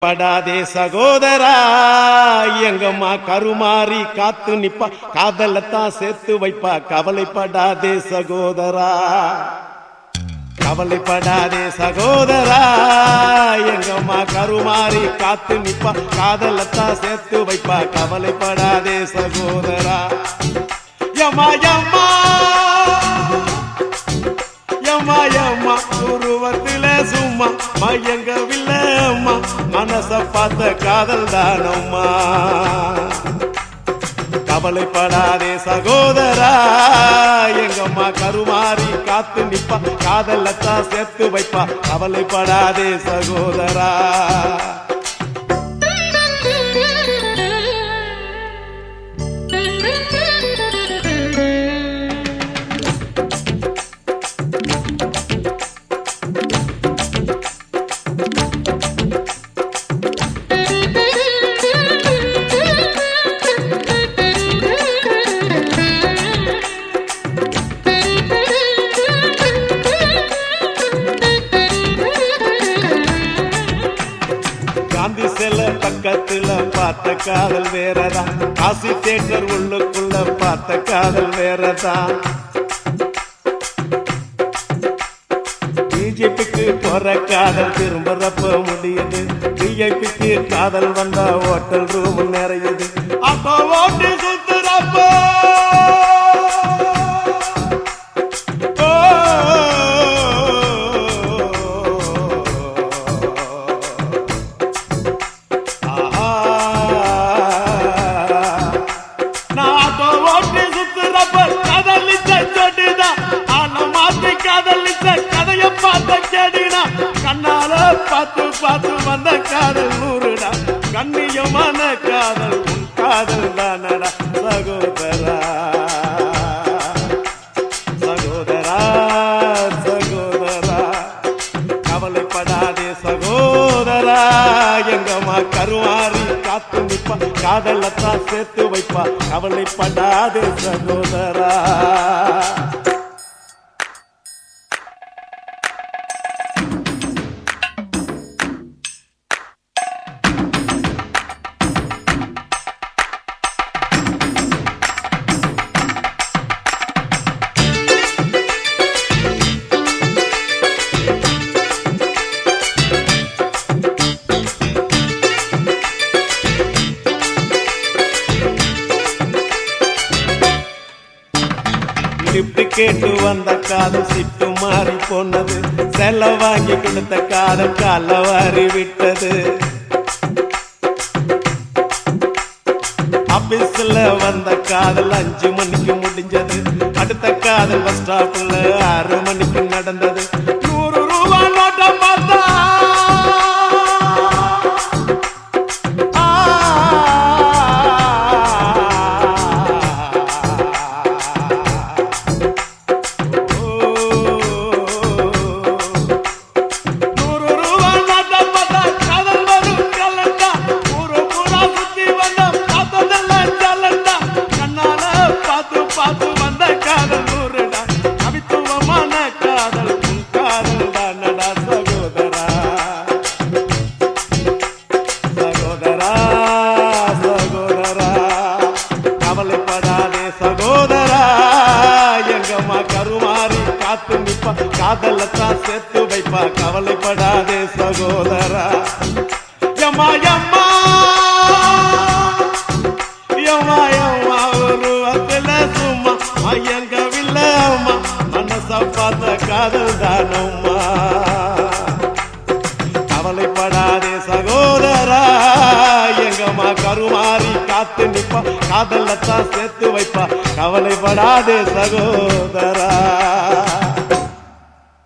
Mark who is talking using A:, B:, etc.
A: படாதே சகோதரா எங்கம்மா கருமாறி காத்து நிப்பா காதலத்தான் சேர்த்து வைப்பா கவலைப்படாதே சகோதரா கவலைப்படாதே சகோதரா எங்கம்மா கருமாறி காத்து நிப்பா காதலத்தான் சேர்த்து வைப்பா கவலைப்படாதே சகோதரா யம்மா யம்மா யம்மா யம்மா உருவத்தில சும்மா மயங்கவில்லை அம்மா மனச பார்த்த காதல் தானம்மா கவலைப்படாதே சகோதரா எங்கம்மா கருமாறி காத்து நிப்பா காதலத்தான் சேர்த்து வைப்பா கவலைப்படாதே சகோதரா காந்தி செல்ல பக்கத்துல பார்த்த காதல் வேறதான் காசி தேட்டர் உள்ளுக்குள்ள பார்த்த காதல் வேறதான் பிஜேபிக்கு போற காதல் திரும்பறப்ப முடியுது பிஜேபிக்கு காதல் வந்தா ஹோட்டல் ரூம் நிறையுது அப்போ ஓட்டு சுத்துறப்போ கண்ணால பார்த்து பார்த்து வந்த காதல் நூறுடா கண்ணியமான காதல் உன் காதல் தானடா சகோதரா சகோதரா சகோதரா கவலைப்படாதே சகோதரா எங்கம்மா கருமாறி காத்து நிப்பா காதலத்தான் சேர்த்து வைப்பா கவலைப்படாதே சகோதரா லிப்ட் கேட்டு வந்த காதல் சிட்டு மாறி போனது செல்ல வாங்கி கொடுத்த காதல் கால வாரி விட்டது ஆபீஸ்ல வந்த காதல் 5 மணிக்கு முடிஞ்சது அடுத்த காதல் பஸ் ஸ்டாப்ல 6 மணிக்கு நடந்தது 100 ரூபாய் நோட்டை பார்த்தா பார்த்து வந்த காதல் நூறுடா கவித்துவமான காதல் உன் காதல் தானடா சகோதரா சகோதரா சகோதரா கவலைப்படாதே சகோதரா எங்கம்மா கருமாறி காத்து நிப்பா காதலத்தான் சேர்த்து வைப்பா கவலைப்படாதே சகோதரா யம்மா யம்மா யம்மா யம்மா உருவத்தில சும்மா மயங்கவில்லை அம்மா மனச பார்த்த காதல் தானம்மா கவலைப்படாதே சகோதரா எங்கம்மா கருமாறி காத்து நிப்பா காதலத்தான் சேர்த்து வைப்பா கவலைப்படாதே சகோதரா